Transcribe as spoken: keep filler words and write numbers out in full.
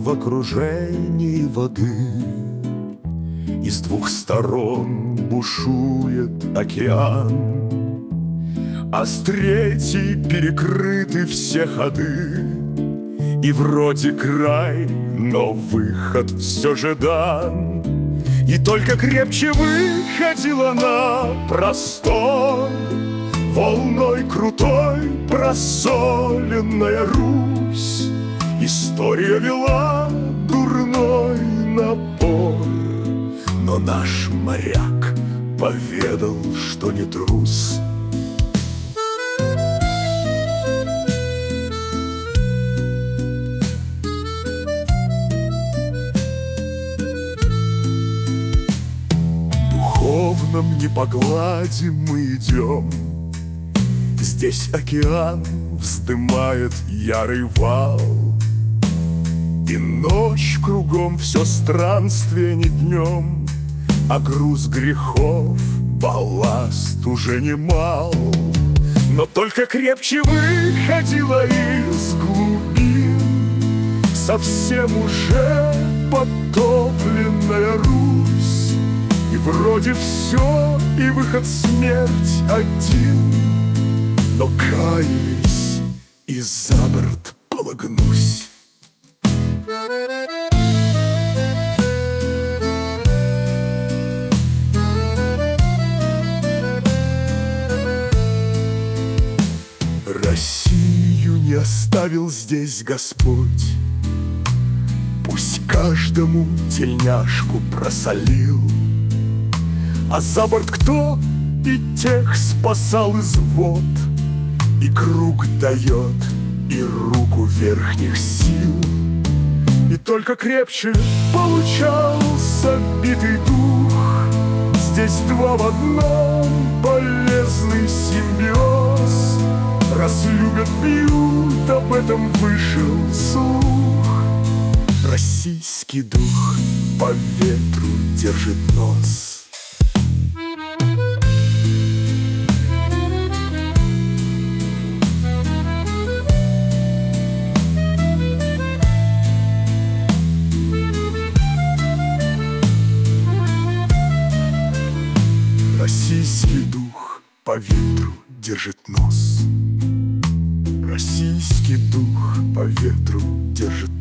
в окружении воды, и с двух сторон бушует океан, а с третьей перекрыты все ходы. И вроде край, но выход все же дан. И только крепче выходила на простор волной крутой просоленная Русь. История вела дурной напор, но наш моряк поведал, что не трус. Духовном не по глади мы идем, здесь океан вздымает ярый вал, и ночь кругом все странствие не днем, а груз грехов, балласт уже немал. Но только крепче выходила из глубин совсем уже потопленная Русь. И вроде все, и выход смерть один, но каюсь и за борт пологнусь. Россию не оставил здесь Господь, пусть каждому тельняшку просолил. А за борт кто и тех спасал из вод, и круг дает, и руку верхних сил. И только крепче получался битый дух, здесь два в одном полезный симбиоз. Раз любят, пьют, об этом вышел слух. Российский дух по ветру держит нос. Российский дух по ветру держит нос. Российский дух по ветру держит